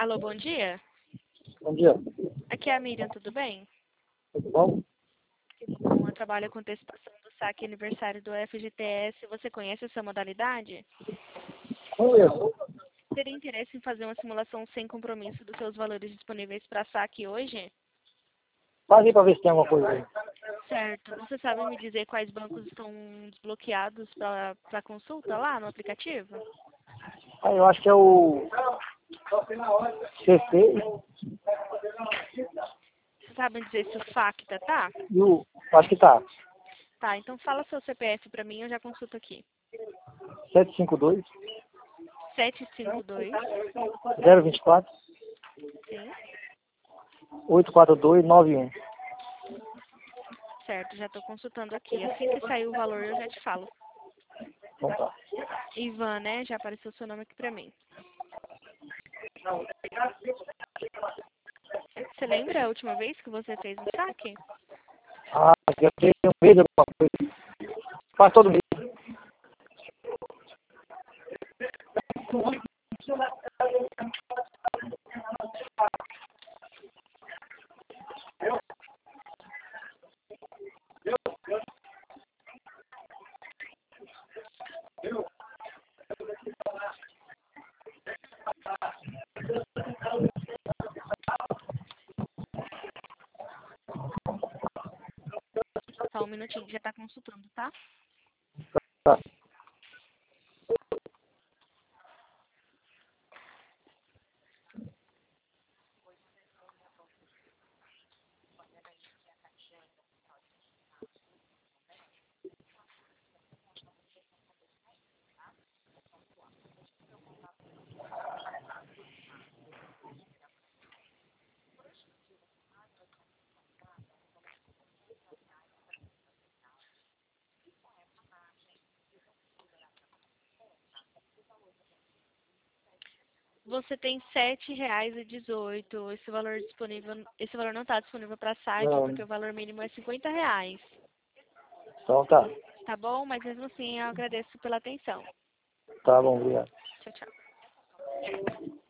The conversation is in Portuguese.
Alô, bom dia. Bom dia. Aqui é a Miriam, tudo bem? Tudo bom? Que bom, eu trabalho com antecipação do saque aniversário do FGTS. Você conhece essa modalidade? Conheço. Teria interesse em fazer uma simulação sem compromisso dos seus valores disponíveis para saque hoje? Faz aí pra ver se tem alguma coisa aí. Certo. Você sabe me dizer quais bancos estão desbloqueados para consulta lá no aplicativo? Aí eu acho que é o CC Você sabe me dizer se o FACTA tá? e o... Acho que tá. Tá, então fala seu CPF para mim, eu já consulto aqui. 752 752, 024 sim. 842 91. Certo, já estou consultando aqui. Assim que sair o valor, eu já te falo. Então tá. Ivan, né? Já apareceu seu nome aqui pra mim. Você lembra a última vez que você fez um saque? Ah, eu tenho um mês alguma coisa. Faz todo mês. Só um minutinho, já tá consultando, tá? Tá. Você tem R$ 7,18. Esse valor não está disponível para saque, Não. porque o valor mínimo é R$ 50. Então tá. Tá bom? Mas mesmo assim, eu agradeço pela atenção. Tá bom, obrigado. Tchau, tchau.